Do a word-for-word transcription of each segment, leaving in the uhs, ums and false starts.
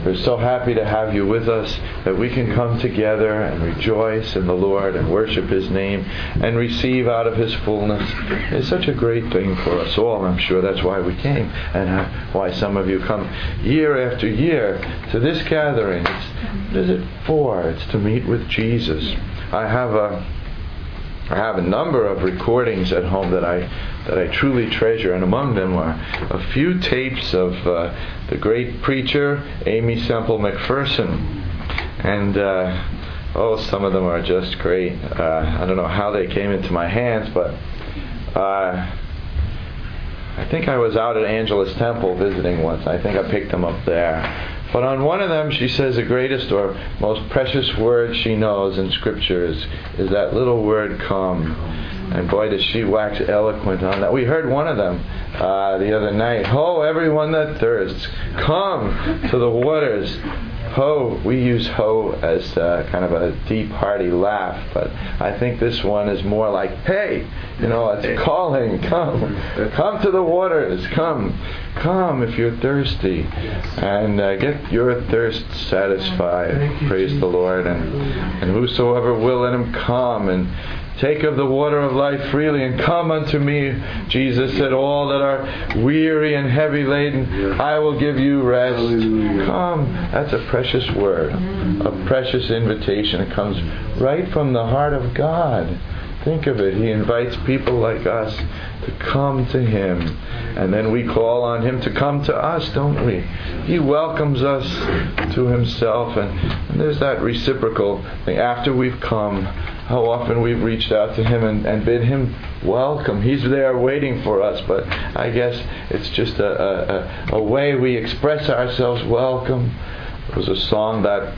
We're so happy to have you with us, that we can come together and rejoice in the Lord and worship His name and receive out of His fullness. It's such a great thing for us all. I'm sure that's why we came, and uh, why some of you come year after year to this gathering. It's, what is it for? It's to meet with Jesus. I have a I have a number of recordings at home that I that I truly treasure, and among them are a few tapes of uh, the great preacher Aimee Semple McPherson, and uh, oh, some of them are just great. Uh, I don't know how they came into my hands, but uh, I think I was out at Angela's Temple visiting once. I think I picked them up there. But on one of them, she says the greatest or most precious word she knows in Scripture is, is that little word, come. And boy, does she wax eloquent on that. We heard one of them uh, the other night. Ho, everyone that thirsts, come to the waters. Ho, we use ho as uh, kind of a deep, hearty laugh, but I think this one is more like, hey, you know, it's calling, come, come to the waters, come, come if you're thirsty, and uh, get your thirst satisfied. Praise the Lord, and, and whosoever will, let him come, and take of the water of life freely, and come unto me. Jesus said, all that are weary and heavy laden, I will give you rest. Come. That's a precious word, a precious invitation. It comes right from the heart of God. Think of it. He invites people like us to come to Him, and then we call on Him to come to us, don't we? He welcomes us to Himself, and, and there's that reciprocal thing. After we've come, how often we've reached out to Him and, and bid Him welcome. He's there waiting for us, but I guess it's just a, a, a way we express ourselves. Welcome. It was a song that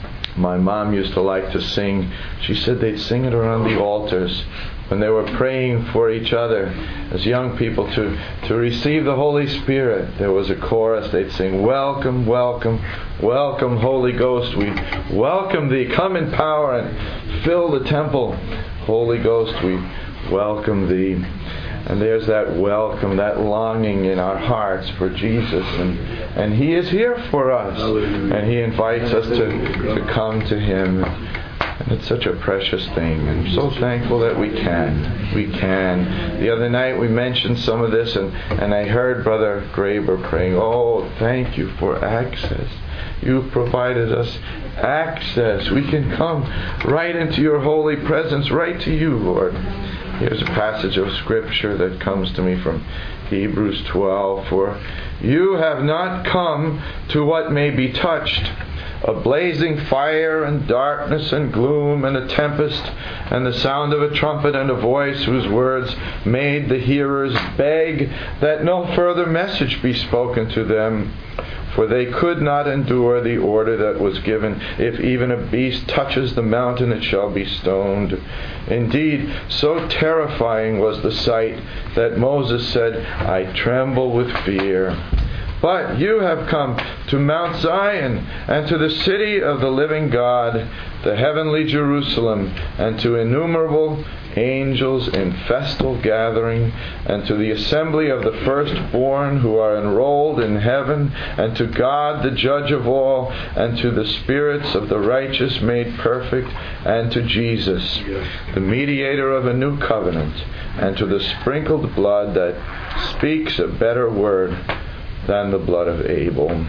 my mom used to like to sing. She said they'd sing it around the altars when they were praying for each other as young people to, to receive the Holy Spirit. There was a chorus. They'd sing, welcome, welcome, welcome, Holy Ghost. We welcome Thee. Come in power and fill the temple. Holy Ghost, we welcome Thee. And there's that welcome, that longing in our hearts for Jesus. And, and He is here for us. And He invites us to, to come to Him. And it's such a precious thing. And I'm so thankful that we can. We can. The other night we mentioned some of this, and, and I heard Brother Graber praying, oh, thank you for access. You've provided us access. We can come right into your holy presence, right to you, Lord. Here's a passage of Scripture that comes to me from Hebrews twelve. For you have not come to what may be touched, a blazing fire and darkness and gloom and a tempest and the sound of a trumpet and a voice whose words made the hearers beg that no further message be spoken to them. For they could not endure the order that was given, if even a beast touches the mountain it shall be stoned. Indeed, so terrifying was the sight that Moses said, I tremble with fear. But you have come to Mount Zion, and to the city of the living God, the heavenly Jerusalem, and to innumerable angels in festal gathering, and to the assembly of the firstborn who are enrolled in heaven, and to God the judge of all, and to the spirits of the righteous made perfect, and to Jesus, the mediator of a new covenant, and to the sprinkled blood that speaks a better word than the blood of Abel.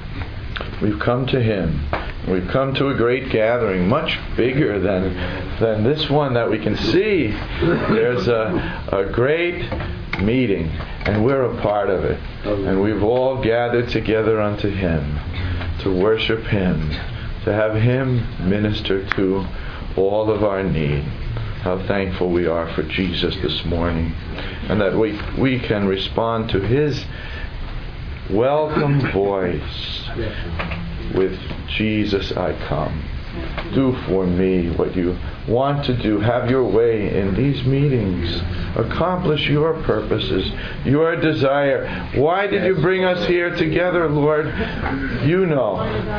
We've come to Him. We've come to a great gathering, much bigger than than this one that we can see. There's a, a great meeting, and we're a part of it. And we've all gathered together unto Him, to worship Him, to have Him minister to all of our need. How thankful we are for Jesus this morning, and that we, we can respond to His welcome voice with Jesus I come. Do for me what you want to do. Have your way in these meetings. Accomplish your purposes, your desire. Why did you bring us here together, Lord? You know.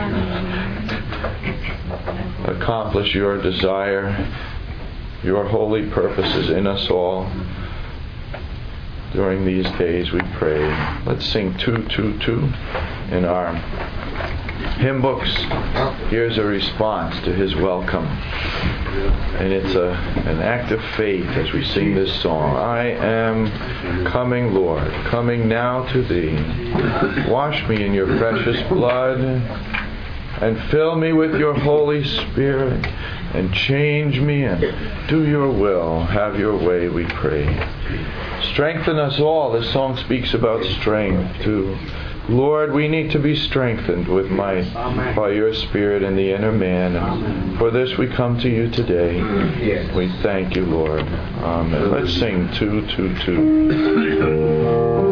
Accomplish your desire, your holy purposes in us all. During these days we pray. Let's sing two two two in our hymn books, here's a response to his welcome. And it's a, an act of faith as we sing this song. I am coming, Lord, coming now to thee. Wash me in your precious blood and fill me with your Holy Spirit and change me and do your will. Have your way, we pray. Strengthen us all. This song speaks about strength too. Lord, we need to be strengthened with might by your Spirit in the inner man. And for this we come to you today. We thank you, Lord. Amen. Let's sing two, two, two.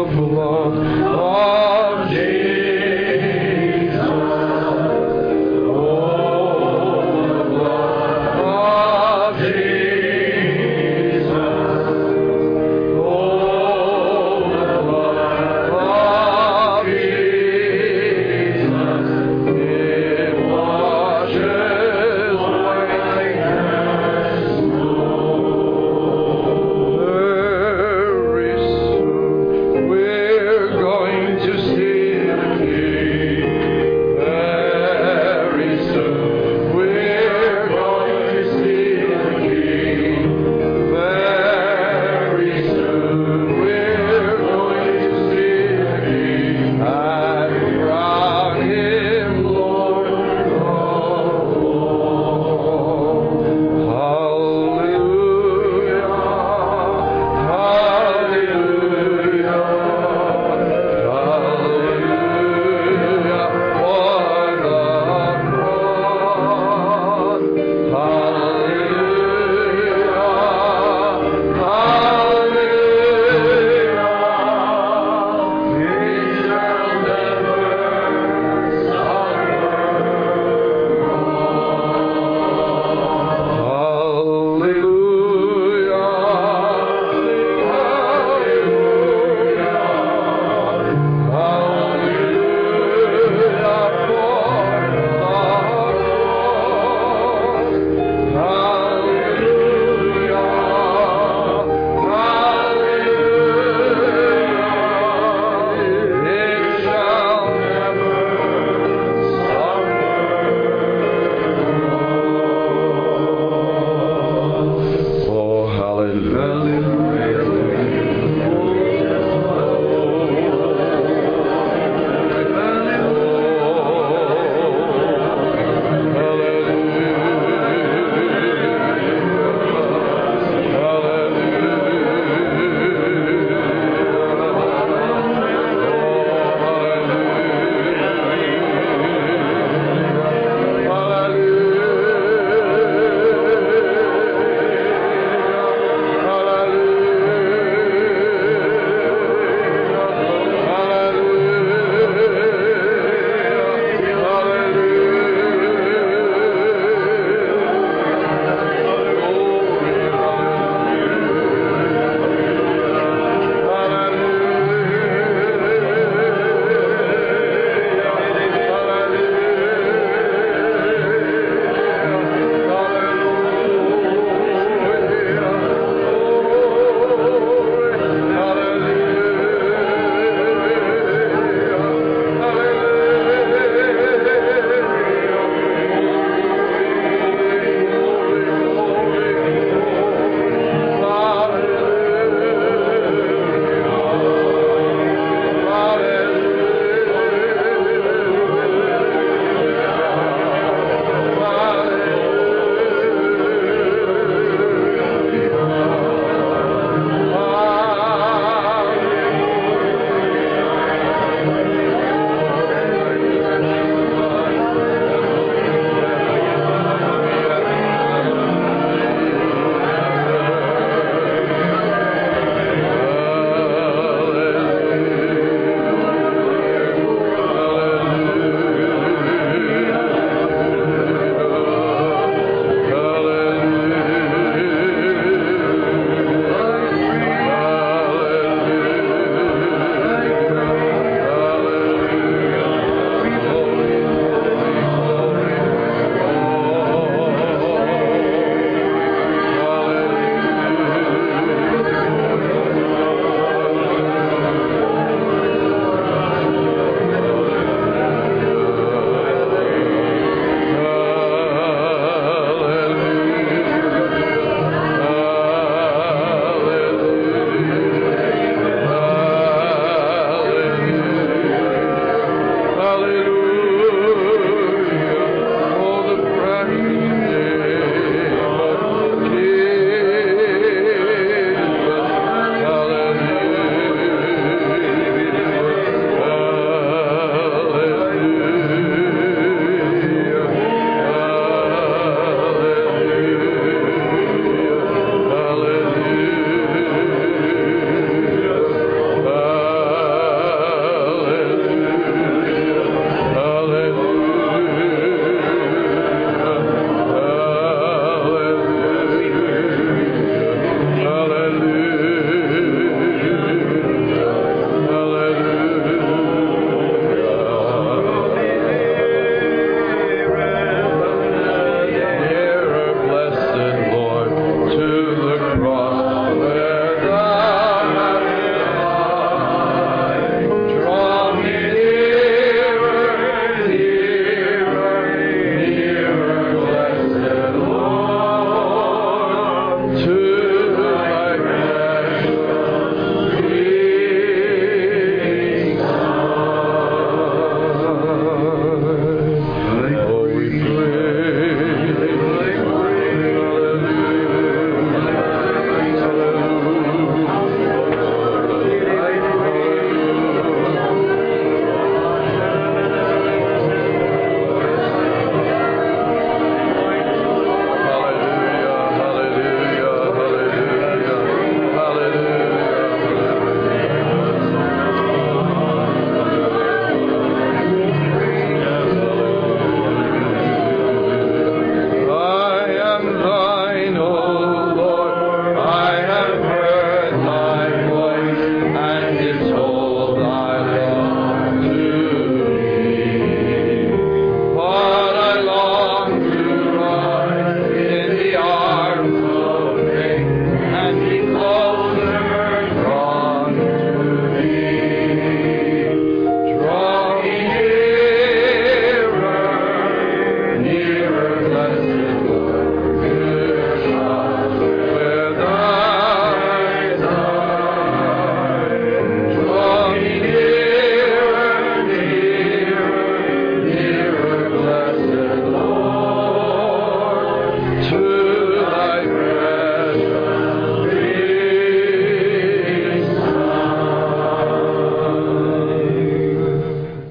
of the Lord.